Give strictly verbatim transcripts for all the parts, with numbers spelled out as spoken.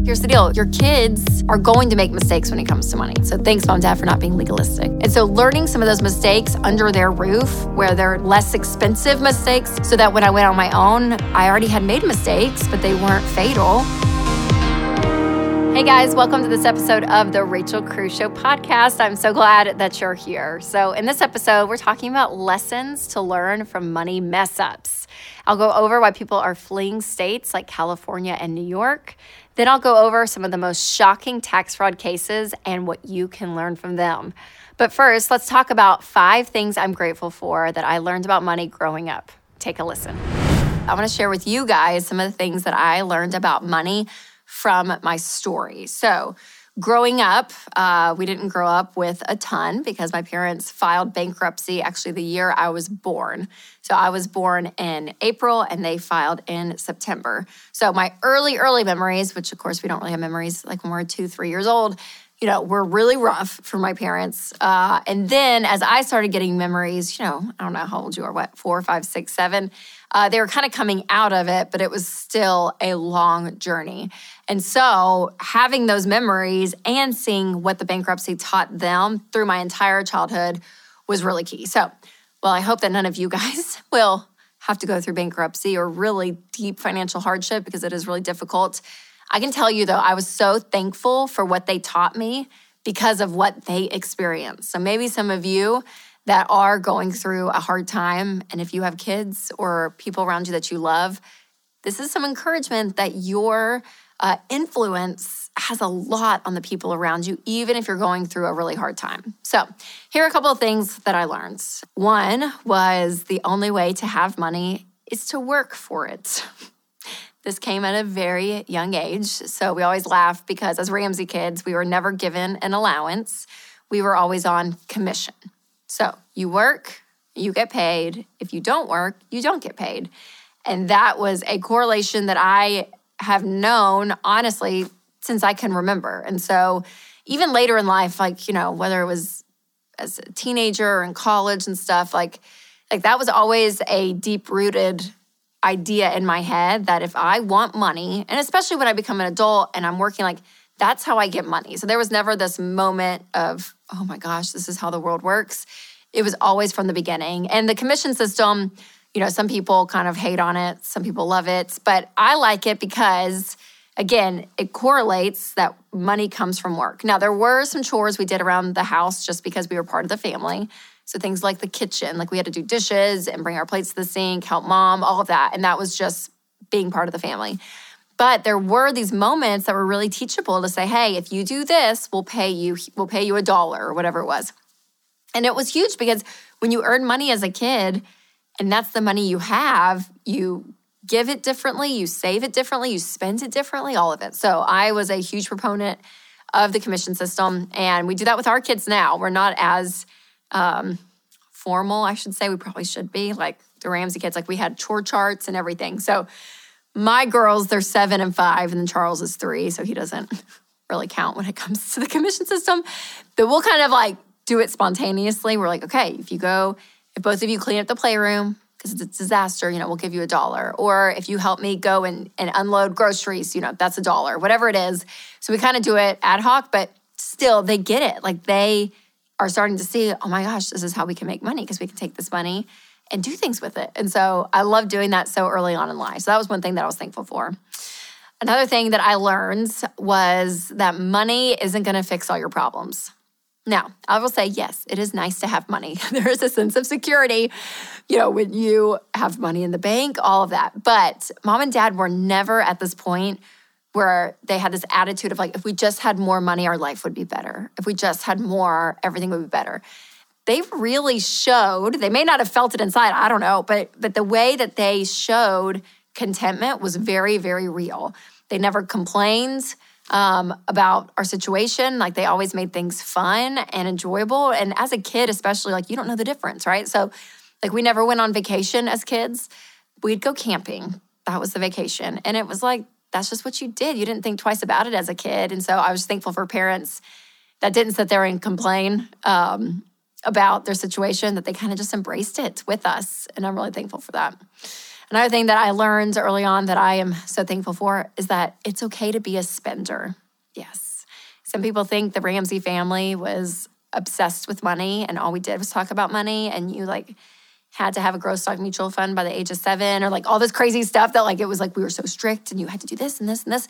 Here's the deal. Your kids are going to make mistakes when it comes to money. So thanks, Mom and Dad, for not being legalistic. And so learning some of those mistakes under their roof where they're less expensive mistakes so that when I went on my own, I already had made mistakes, but they weren't fatal. Hey guys, welcome to this episode of the Rachel Cruze Show podcast. I'm so glad that you're here. So in this episode, we're talking about lessons to learn from money mess-ups. I'll go over why people are fleeing states like California and New York. Then I'll go over some of the most shocking tax fraud cases and what you can learn from them. But first, let's talk about five things I'm grateful for that I learned about money growing up. Take a listen. I want to share with you guys some of the things that I learned about money from my story. So growing up, uh, we didn't grow up with a ton because my parents filed bankruptcy actually the year I was born. So I was born in April and they filed in September. So my early, early memories, which of course we don't really have memories like when we're two, three years old, you know, were really rough for my parents. Uh, and then as I started getting memories, you know, I don't know how old you are, what, four, five, six, seven, uh, they were kind of coming out of it, but it was still a long journey. And so having those memories and seeing what the bankruptcy taught them through my entire childhood was really key. So, well, I hope that none of you guys will have to go through bankruptcy or really deep financial hardship because it is really difficult. I can tell you, though, I was so thankful for what they taught me because of what they experienced. So maybe some of you that are going through a hard time, and if you have kids or people around you that you love, this is some encouragement that your uh, influence has a lot on the people around you, even if you're going through a really hard time. So here are a couple of things that I learned. One was the only way to have money is to work for it. This came at a very young age, so we always laugh because as Ramsey kids, we were never given an allowance. We were always on commission. So you work, you get paid. If you don't work, you don't get paid. And that was a correlation that I have known, honestly, since I can remember. And so even later in life, like, you know, whether it was as a teenager or in college and stuff, like, like that was always a deep-rooted idea in my head that if I want money, and especially when I become an adult and I'm working, like that's how I get money. So there was never this moment of, oh my gosh, this is how the world works. It was always from the beginning. And the commission system, you know, some people kind of hate on it. Some people love it. But I like it because, again, it correlates that money comes from work. Now, there were some chores we did around the house just because we were part of the family. So things like the kitchen, like we had to do dishes and bring our plates to the sink, help mom, all of that. And that was just being part of the family. But there were these moments that were really teachable to say, hey, if you do this, we'll pay you, we'll pay you a dollar or whatever it was. And it was huge because when you earn money as a kid, and that's the money you have, you give it differently, you save it differently, you spend it differently, all of it. So I was a huge proponent of the commission system. And we do that with our kids now. We're not as um, formal, I should say. We probably should be. Like the Ramsey kids, like we had chore charts and everything. So my girls, they're seven and five, and then Charles is three, so he doesn't really count when it comes to the commission system. But we'll kind of like do it spontaneously. We're like, okay, if you go, if both of you clean up the playroom, because it's a disaster, you know, we'll give you a dollar. Or if you help me go and, and unload groceries, you know, that's a dollar, whatever it is. So we kind of do it ad hoc, but still they get it. Like they are starting to see, oh my gosh, this is how we can make money because we can take this money and do things with it. And so I love doing that so early on in life. So that was one thing that I was thankful for. Another thing that I learned was that money isn't going to fix all your problems. Now, I will say, yes, it is nice to have money. There is a sense of security, you know, when you have money in the bank, all of that. But mom and dad were never at this point where they had this attitude of like, if we just had more money, our life would be better. If we just had more, everything would be better. They really showed, they may not have felt it inside, I don't know, but but the way that they showed contentment was very, very real. They never complained um, about our situation. Like they always made things fun and enjoyable. And as a kid, especially, like you don't know the difference, right? So like we never went on vacation as kids. We'd go camping. That was the vacation. And it was like, that's just what you did. You didn't think twice about it as a kid. And so I was thankful for parents that didn't sit there and complain um, about their situation, that they kind of just embraced it with us. And I'm really thankful for that. Another thing that I learned early on that I am so thankful for is that it's okay to be a spender. Yes. Some people think the Ramsey family was obsessed with money and all we did was talk about money, and you like had to have a growth stock mutual fund by the age of seven, or like all this crazy stuff that like it was like we were so strict and you had to do this and this and this.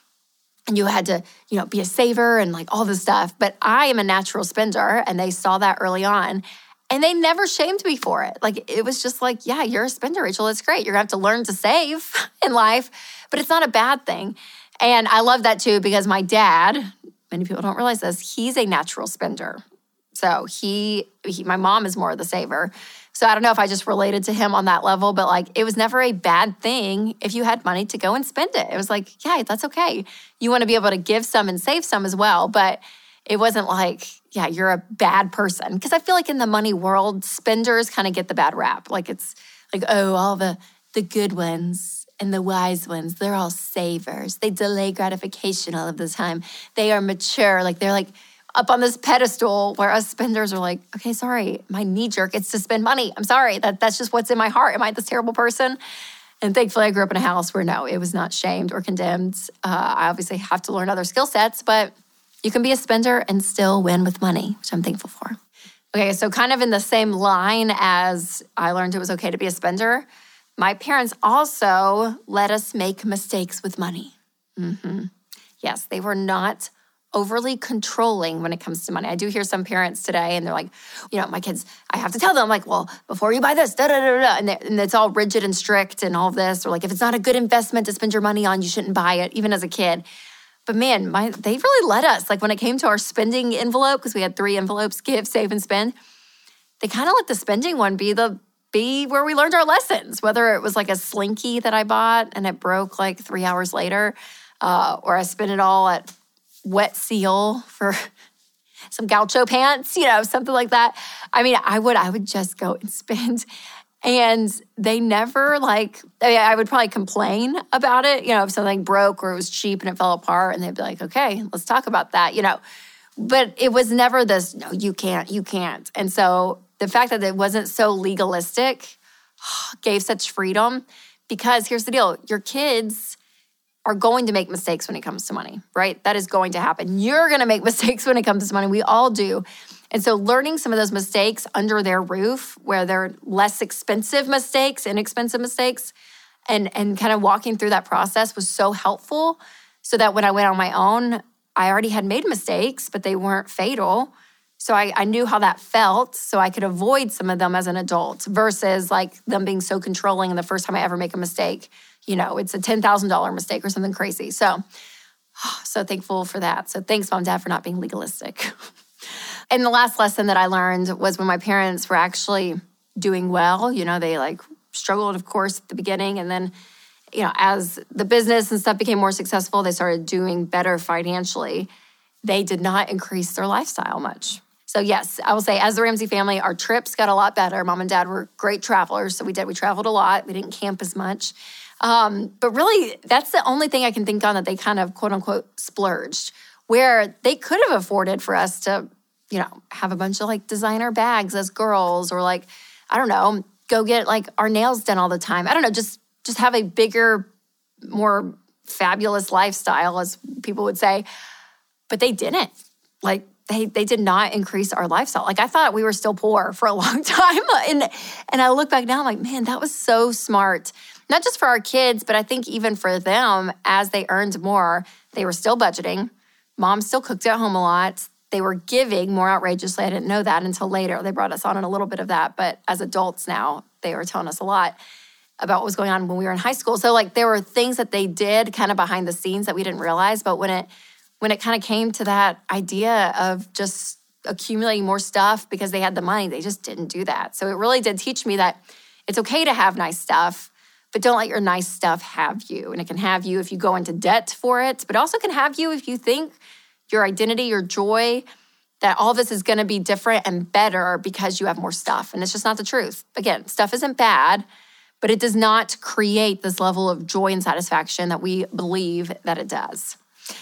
And you had to, you know, be a saver and like all this stuff. But I am a natural spender, and they saw that early on. And they never shamed me for it. Like, it was just like, yeah, you're a spender, Rachel. It's great. You're going to have to learn to save in life, but it's not a bad thing. And I love that too, because my dad, many people don't realize this, he's a natural spender. So he, he my mom is more of the saver. So I don't know if I just related to him on that level, but like it was never a bad thing if you had money to go and spend it. It was like, yeah, that's okay. You want to be able to give some and save some as well. But it wasn't like, yeah, you're a bad person. Because I feel like in the money world, spenders kind of get the bad rap. Like it's like, oh, all the, the good ones and the wise ones, they're all savers. They delay gratification all of the time. They are mature. Like they're like, up on this pedestal where us spenders are like, okay, sorry, my knee jerk, it's to spend money. I'm sorry, that that's just what's in my heart. Am I this terrible person? And thankfully I grew up in a house where no, it was not shamed or condemned. Uh, I obviously have to learn other skill sets, but you can be a spender and still win with money, which I'm thankful for. Okay, so kind of in the same line as I learned it was okay to be a spender, my parents also let us make mistakes with money. Mm-hmm. Yes, they were not overly controlling when it comes to money. I do hear some parents today and they're like, you know, my kids, I have to tell them like, well, before you buy this, da da da da, and, and it's all rigid and strict and all of this. Or like, if it's not a good investment to spend your money on, you shouldn't buy it, even as a kid. But man, my they really let us. Like when it came to our spending envelope, because we had three envelopes, give, save, and spend, they kind of let the spending one be the be where we learned our lessons, whether it was like a Slinky that I bought and it broke like three hours later, uh, or I spent it all at Wet Seal for some gaucho pants, you know, something like that. I mean, I would I would just go and spend. And they never like, I, mean, I would probably complain about it, you know, if something broke or it was cheap and it fell apart, and they'd be like, okay, let's talk about that, you know. But it was never this, no, you can't, you can't. And so the fact that it wasn't so legalistic gave such freedom, because here's the deal, your kids are going to make mistakes when it comes to money, right? That is going to happen. You're going to make mistakes when it comes to money. We all do. And so learning some of those mistakes under their roof, where they're less expensive mistakes, inexpensive mistakes, and, and kind of walking through that process was so helpful, so that when I went on my own, I already had made mistakes, but they weren't fatal. So I, I knew how that felt, so I could avoid some of them as an adult, versus like them being so controlling. And the first time I ever make a mistake, you know, it's a ten thousand dollars mistake or something crazy. So, oh, so thankful for that. So thanks, Mom and Dad, for not being legalistic. And the last lesson that I learned was when my parents were actually doing well. You know, they like struggled, of course, at the beginning. And then, you know, as the business and stuff became more successful, they started doing better financially. They did not increase their lifestyle much. So yes, I will say, as the Ramsey family, our trips got a lot better. Mom and Dad were great travelers. So we did, we traveled a lot. We didn't camp as much. Um, but really, that's the only thing I can think on that they kind of, quote unquote, splurged, where they could have afforded for us to, you know, have a bunch of like designer bags as girls, or like, I don't know, go get like our nails done all the time. I don't know, just, just have a bigger, more fabulous lifestyle, as people would say. But they didn't. Like, they they did not increase our lifestyle. Like, I thought we were still poor for a long time. And, and I look back now, I'm like, man, that was so smart. Not just for our kids, but I think even for them, as they earned more, they were still budgeting. Mom still cooked at home a lot. They were giving more outrageously. I didn't know that until later. They brought us on in a little bit of that. But as adults now, they were telling us a lot about what was going on when we were in high school. So like there were things that they did kind of behind the scenes that we didn't realize. But when it when it kind of came to that idea of just accumulating more stuff because they had the money, they just didn't do that. So it really did teach me that it's okay to have nice stuff, but don't let your nice stuff have you. And it can have you if you go into debt for it, but also can have you if you think your identity, your joy, that all this is going to be different and better because you have more stuff. And it's just not the truth. Again, stuff isn't bad, but it does not create this level of joy and satisfaction that we believe that it does.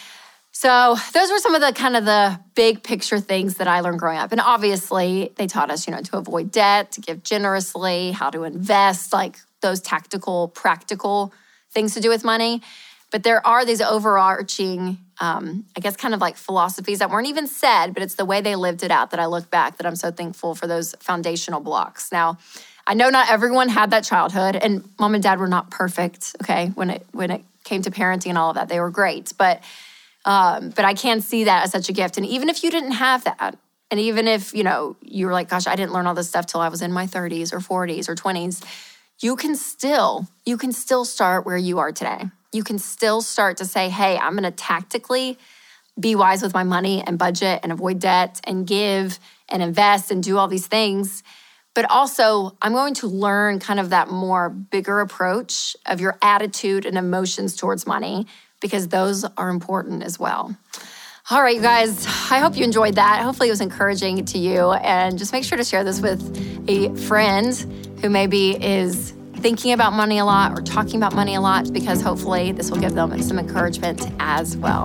So those were some of the kind of the big picture things that I learned growing up. And obviously they taught us, you know, to avoid debt, to give generously, how to invest, like those tactical, practical things to do with money. But there are these overarching, um, I guess, kind of like philosophies that weren't even said, but it's the way they lived it out that I look back that I'm so thankful for those foundational blocks. Now, I know not everyone had that childhood, and mom and dad were not perfect, okay, when it when it came to parenting and all of that. They were great, but um, but I can see that as such a gift. And even if you didn't have that, and even if, you know, you were like, gosh, I didn't learn all this stuff till I was in my thirties or forties or twenties, you can still, you can still start where you are today. You can still start to say, hey, I'm going to tactically be wise with my money and budget and avoid debt and give and invest and do all these things. But also, I'm going to learn kind of that more bigger approach of your attitude and emotions towards money, because those are important as well. All right, you guys, I hope you enjoyed that. Hopefully it was encouraging to you. And just make sure to share this with a friend who maybe is thinking about money a lot or talking about money a lot, because hopefully this will give them some encouragement as well.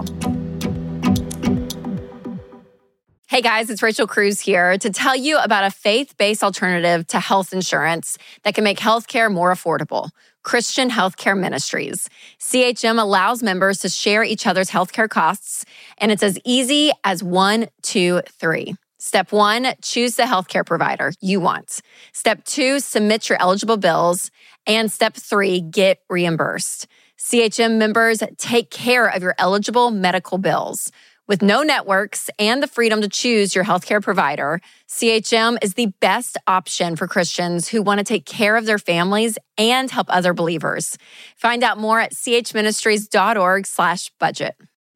Hey guys, it's Rachel Cruz here to tell you about a faith-based alternative to health insurance that can make healthcare more affordable. Christian Healthcare Ministries. C H M allows members to share each other's healthcare costs, and it's as easy as one, two, three. Step one, choose the healthcare provider you want. Step two, submit your eligible bills. And step three, get reimbursed. C H M members take care of your eligible medical bills. With no networks and the freedom to choose your healthcare provider, C H M is the best option for Christians who want to take care of their families and help other believers. Find out more at chministries.org slash budget.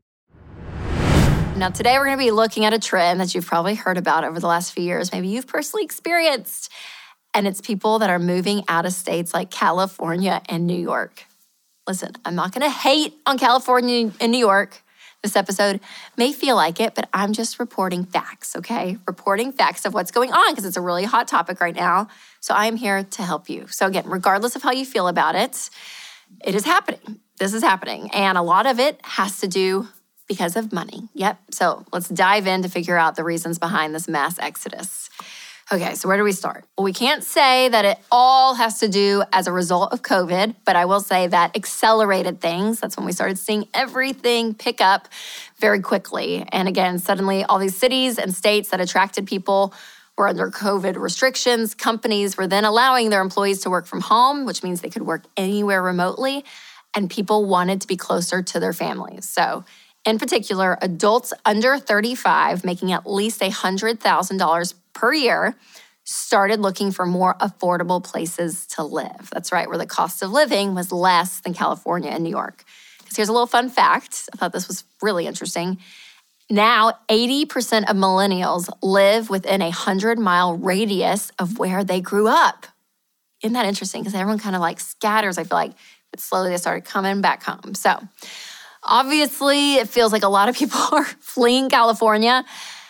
Now, today we're going to be looking at a trend that you've probably heard about over the last few years. Maybe you've personally experienced, and it's people that are moving out of states like California and New York. Listen, I'm not going to hate on California and New York. This episode may feel like it, but I'm just reporting facts, okay? Reporting facts of what's going on because it's a really hot topic right now. So I'm here to help you. So again, regardless of how you feel about it, it is happening. This is happening. And a lot of it has to do because of money. Yep. So let's dive in to figure out the reasons behind this mass exodus. Okay, so where do we start? Well, we can't say that it all has to do as a result of COVID, but I will say that accelerated things. That's when we started seeing everything pick up very quickly. And again, suddenly all these cities and states that attracted people were under COVID restrictions. Companies were then allowing their employees to work from home, which means they could work anywhere remotely. And people wanted to be closer to their families. So in particular, adults under thirty-five making at least one hundred thousand dollars per year started looking for more affordable places to live. That's right, where the cost of living was less than California and New York. Because here's a little fun fact. I thought this was really interesting. Now, eighty percent of millennials live within a one hundred mile radius of where they grew up. Isn't that interesting? Because everyone kind of like scatters, I feel like, but slowly they started coming back home. So obviously, it feels like a lot of people are fleeing California,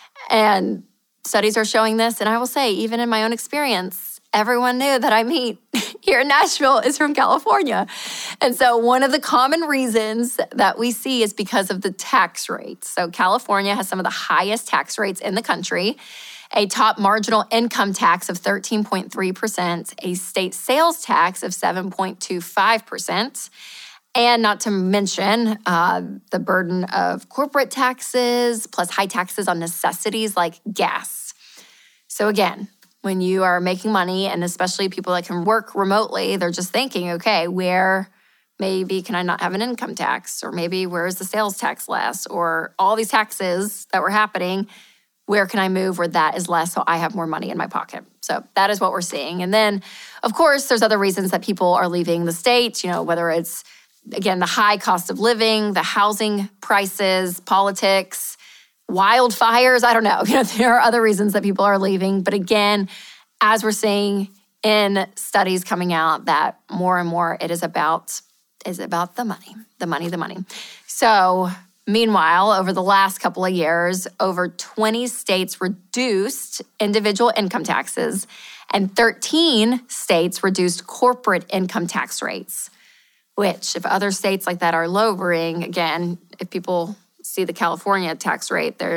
and studies are showing this. And I will say, even in my own experience, everyone new that I meet here in Nashville is from California. And so one of the common reasons that we see is because of the tax rates. So California has some of the highest tax rates in the country, a top marginal income tax of thirteen point three percent, a state sales tax of seven point two five percent, and not to mention uh, the burden of corporate taxes, plus high taxes on necessities like gas. So again, when you are making money, and especially people that can work remotely, they're just thinking, okay, where maybe can I not have an income tax? Or maybe where is the sales tax less? Or all these taxes that were happening, where can I move where that is less so I have more money in my pocket? So that is what we're seeing. And then, of course, there's other reasons that people are leaving the state, you know, whether it's again, the high cost of living, the housing prices, politics, wildfires, I don't know. You know, there are other reasons that people are leaving. But again, as we're seeing in studies coming out, that more and more it is about, is about the money, the money, the money. So meanwhile, over the last couple of years, over twenty states reduced individual income taxes, and thirteen states reduced corporate income tax rates. Which, if other states like that are lowering, again, if people see the California tax rate, they're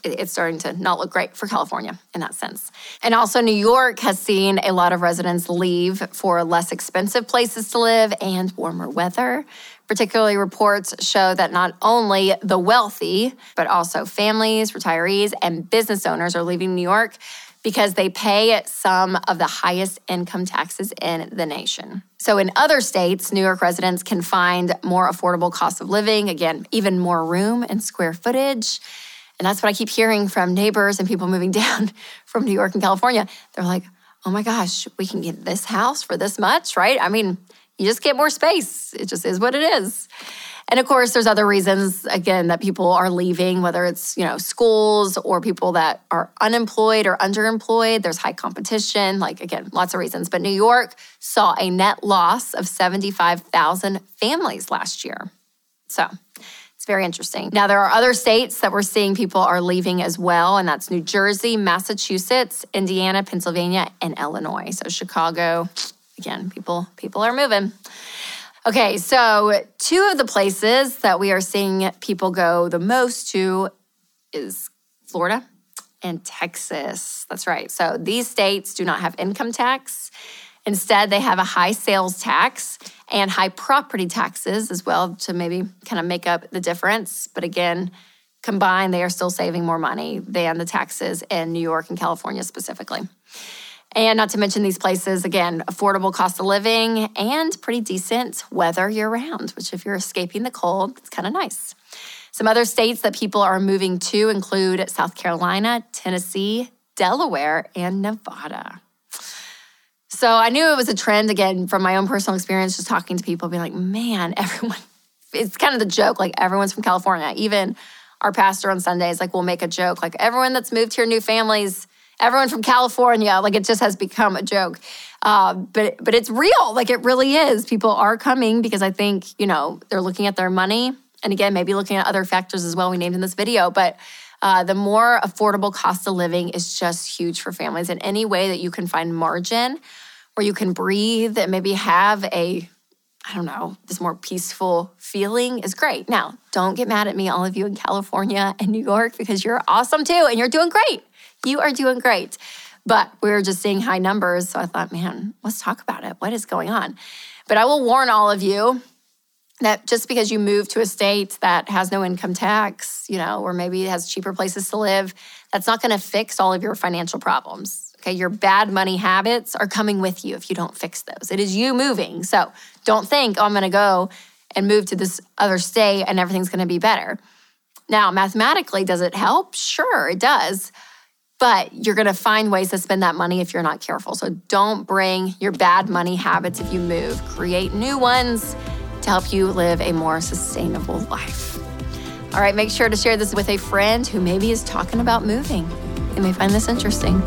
it's starting to not look great for California in that sense. And also New York has seen a lot of residents leave for less expensive places to live and warmer weather. Particularly, reports show that not only the wealthy, but also families, retirees, and business owners are leaving New York because they pay some of the highest income taxes in the nation. So in other states, New York residents can find more affordable cost of living, again, even more room and square footage. And that's what I keep hearing from neighbors and people moving down from New York and California. They're like, oh my gosh, we can get this house for this much, right? I mean, you just get more space. It just is what it is. And of course, there's other reasons, again, that people are leaving, whether it's, you know, schools or people that are unemployed or underemployed. There's high competition, like, again, lots of reasons. But New York saw a net loss of seventy-five thousand families last year. So it's very interesting. Now, there are other states that we're seeing people are leaving as well, and that's New Jersey, Massachusetts, Indiana, Pennsylvania, and Illinois. So Chicago, again, people, people are moving. Okay, so two of the places that we are seeing people go the most to is Florida and Texas. That's right. So these states do not have income tax. Instead, they have a high sales tax and high property taxes as well to maybe kind of make up the difference. But again, combined, they are still saving more money than the taxes in New York and California specifically. And not to mention these places, again, affordable cost of living and pretty decent weather year-round, which if you're escaping the cold, it's kind of nice. Some other states that people are moving to include South Carolina, Tennessee, Delaware, and Nevada. So I knew it was a trend, again, from my own personal experience, just talking to people, being like, man, everyone, it's kind of the joke, like everyone's from California. Even our pastor on Sundays, like, will make a joke, like everyone that's moved here, new families, everyone from California, like it just has become a joke. Uh, but but it's real, like it really is. People are coming because I think, you know, they're looking at their money. And again, maybe looking at other factors as well we named in this video. But uh, the more affordable cost of living is just huge for families. In any way that you can find margin where you can breathe and maybe have a, I don't know, this more peaceful feeling is great. Now, don't get mad at me, all of you in California and New York, because you're awesome too and you're doing great. You are doing great. But we were just seeing high numbers. So I thought, man, let's talk about it. What is going on? But I will warn all of you that just because you move to a state that has no income tax, you know, or maybe it has cheaper places to live, that's not going to fix all of your financial problems. Okay, your bad money habits are coming with you if you don't fix those. It is you moving. So don't think, oh, I'm going to go and move to this other state and everything's going to be better. Now, mathematically, does it help? Sure, it does. But you're going to find ways to spend that money if you're not careful. So don't bring your bad money habits if you move. Create new ones to help you live a more sustainable life. All right, make sure to share this with a friend who maybe is talking about moving. They may find this interesting.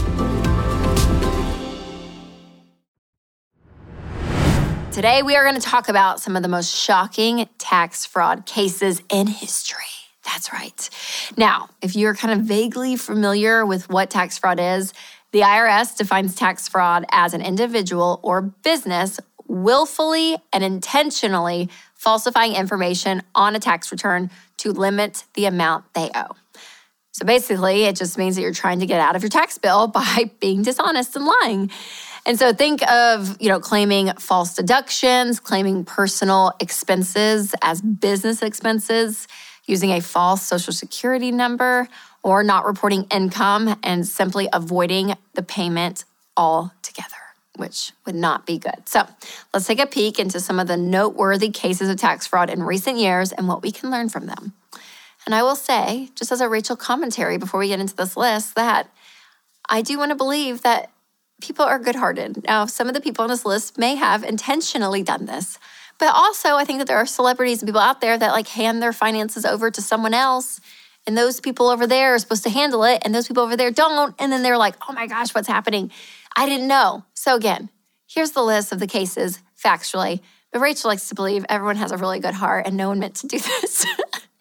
Today, we are going to talk about some of the most shocking tax fraud cases in history. That's right. Now, if you're kind of vaguely familiar with what tax fraud is, the I R S defines tax fraud as an individual or business willfully and intentionally falsifying information on a tax return to limit the amount they owe. So basically, it just means that you're trying to get out of your tax bill by being dishonest and lying. And so think of, you know, claiming false deductions, claiming personal expenses as business expenses, using a false social security number, or not reporting income and simply avoiding the payment altogether, which would not be good. So let's take a peek into some of the noteworthy cases of tax fraud in recent years and what we can learn from them. And I will say, just as a Rachel commentary before we get into this list, that I do want to believe that people are good-hearted. Now, some of the people on this list may have intentionally done this, but also, I think that there are celebrities and people out there that like hand their finances over to someone else, and those people over there are supposed to handle it, and those people over there don't, and then they're like, oh my gosh, what's happening? I didn't know. So again, here's the list of the cases factually, but Rachel likes to believe everyone has a really good heart and no one meant to do this.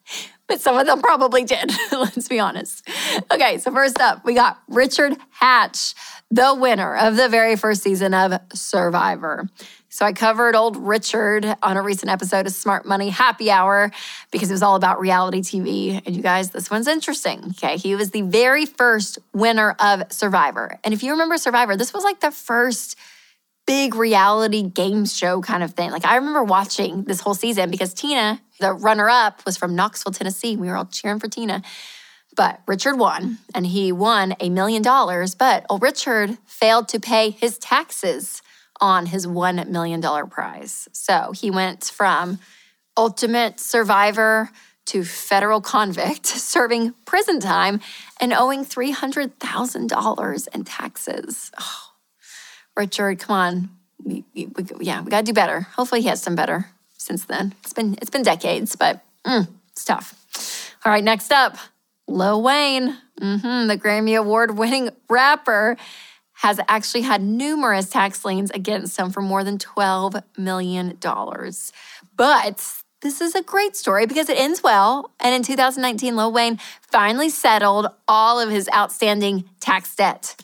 But some of them probably did, let's be honest. Okay, so first up, we got Richard Hatch, the winner of the very first season of Survivor. So I covered old Richard on a recent episode of Smart Money Happy Hour because it was all about reality T V. And you guys, this one's interesting. Okay, he was the very first winner of Survivor. And if you remember Survivor, this was like the first big reality game show kind of thing. Like I remember watching this whole season because Tina, the runner-up, was from Knoxville, Tennessee. We were all cheering for Tina. But Richard won, and he won a million dollars. But old Richard failed to pay his taxes on his one million dollars prize. So he went from ultimate survivor to federal convict, serving prison time and owing three hundred thousand dollars in taxes. Oh, Richard, come on. We, we, we, yeah, we got to do better. Hopefully he has some better since then. It's been it's been decades, but mm, it's tough. All right, next up, Lil Wayne, mm-hmm, the Grammy Award-winning rapper, has actually had numerous tax liens against him for more than twelve million dollars. But this is a great story because it ends well. And in two thousand nineteen, Lil Wayne finally settled all of his outstanding tax debt.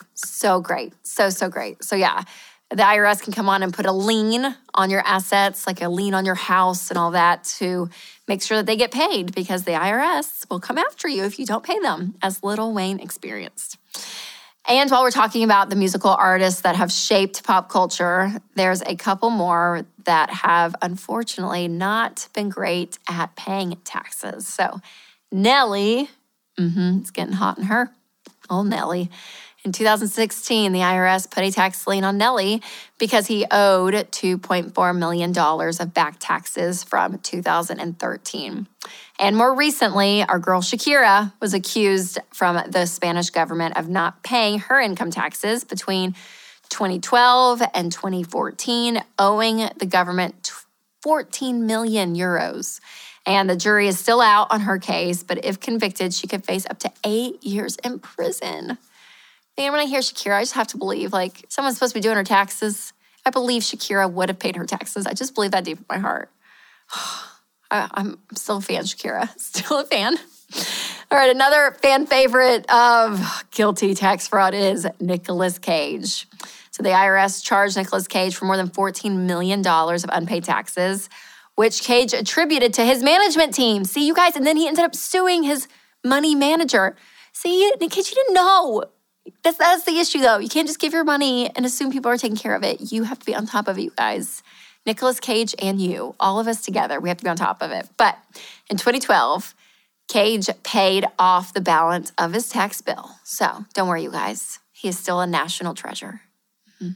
So great. So, so great. So yeah, the I R S can come on and put a lien on your assets, like a lien on your house and all that, to make sure that they get paid because the I R S will come after you if you don't pay them, as Lil Wayne experienced. And while we're talking about the musical artists that have shaped pop culture, there's a couple more that have unfortunately not been great at paying taxes. So Nelly, mm-hmm, it's getting hot in her. Oh, Nelly. In two thousand sixteen, the I R S put a tax lien on Nelly because he owed two point four million dollars of back taxes from two thousand thirteen. And more recently, our girl Shakira was accused from the Spanish government of not paying her income taxes between twenty twelve and twenty fourteen, owing the government fourteen million euros. And the jury is still out on her case, but if convicted, she could face up to eight years in prison. And when I hear Shakira, I just have to believe, like, someone's supposed to be doing her taxes. I believe Shakira would have paid her taxes. I just believe that deep in my heart. I, I'm still a fan, Shakira. Still a fan. All right, another fan favorite of guilty tax fraud is Nicolas Cage. So the I R S charged Nicolas Cage for more than fourteen million dollars of unpaid taxes, which Cage attributed to his management team. See, you guys, and then he ended up suing his money manager. See, Nick Cage, you didn't know. That's, that's the issue, though. You can't just give your money and assume people are taking care of it. You have to be on top of it, you guys. Nicolas Cage and you, all of us together, we have to be on top of it. But in twenty twelve, Cage paid off the balance of his tax bill. So don't worry, you guys. He is still a national treasure. Mm-hmm.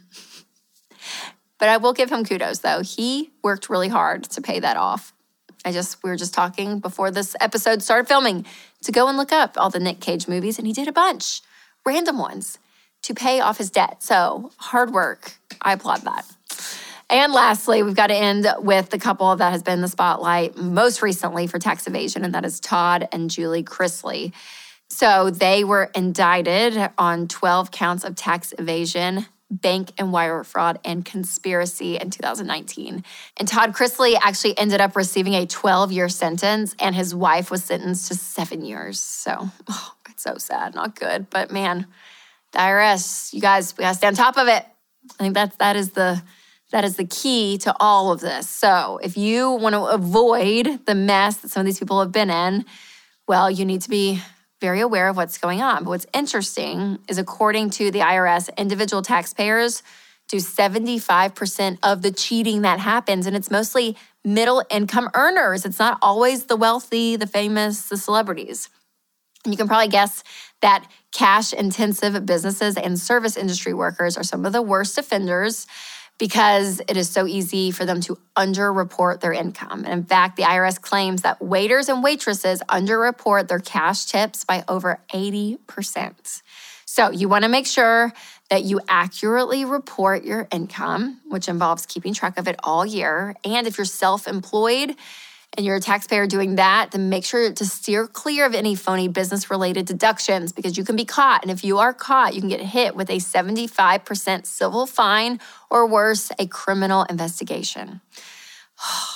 But I will give him kudos, though. He worked really hard to pay that off. I just, we were just talking before this episode started filming to go and look up all the Nick Cage movies, and he did a bunch. Random ones to pay off his debt. So hard work. I applaud that. And lastly, we've got to end with the couple that has been in the spotlight most recently for tax evasion, and that is Todd and Julie Chrisley. So they were indicted on twelve counts of tax evasion, bank and wire fraud, and conspiracy in two thousand nineteen. And Todd Chrisley actually ended up receiving a twelve-year sentence, and his wife was sentenced to seven years. So, oh, it's so sad, not good. But man, the I R S, you guys, we gotta stay on top of it. I think that's that is the that is the key to all of this. So if you want to avoid the mess that some of these people have been in, well, you need to be very aware of what's going on. But what's interesting is, according to the I R S, individual taxpayers do seventy-five percent of the cheating that happens, and it's mostly middle-income earners. It's not always the wealthy, the famous, the celebrities. And you can probably guess that cash-intensive businesses and service industry workers are some of the worst offenders because it is so easy for them to underreport their income. And in fact, the I R S claims that waiters and waitresses underreport their cash tips by over eighty percent. So you want to make sure that you accurately report your income, which involves keeping track of it all year. And if you're self-employed and you're a taxpayer doing that, then make sure to steer clear of any phony business-related deductions, because you can be caught. And if you are caught, you can get hit with a seventy-five percent civil fine or worse, a criminal investigation.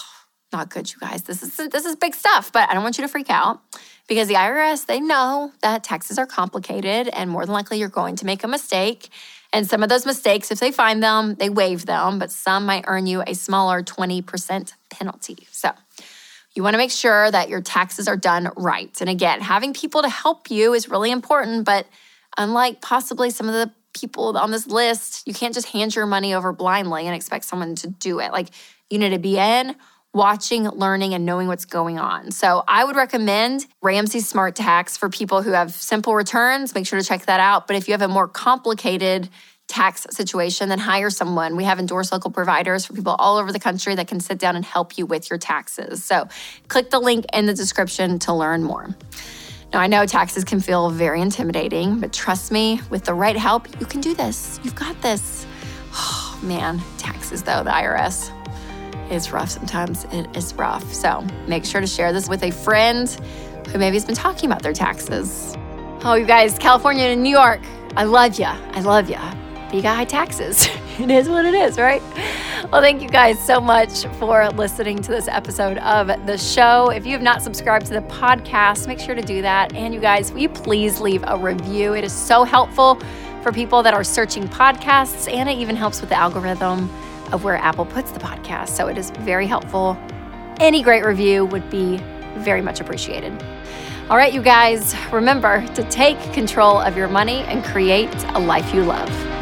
not good, you guys. This is this is big stuff, but I don't want you to freak out because the I R S, they know that taxes are complicated and more than likely you're going to make a mistake. And some of those mistakes, if they find them, they waive them, but some might earn you a smaller twenty percent penalty. So you want to make sure that your taxes are done right. And again, having people to help you is really important, but unlike possibly some of the people on this list, you can't just hand your money over blindly and expect someone to do it. Like, you need to be in, watching, learning, and knowing what's going on. So I would recommend Ramsey Smart Tax for people who have simple returns. Make sure to check that out. But if you have a more complicated tax situation, then hire someone. We have endorsed local providers for people all over the country that can sit down and help you with your taxes. So click the link in the description to learn more. Now, I know taxes can feel very intimidating, but trust me, with the right help, you can do this. You've got this. Oh, man, taxes though, the I R S is rough sometimes. It is rough. So make sure to share this with a friend who maybe has been talking about their taxes. Oh, you guys, California and New York, I love ya. I love ya. But you got high taxes. It is what it is, right? Well, thank you guys so much for listening to this episode of the show. If you have not subscribed to the podcast, make sure to do that. And you guys, will you please leave a review? It is so helpful for people that are searching podcasts, and it even helps with the algorithm of where Apple puts the podcast. So it is very helpful. Any great review would be very much appreciated. All right, you guys, remember to take control of your money and create a life you love.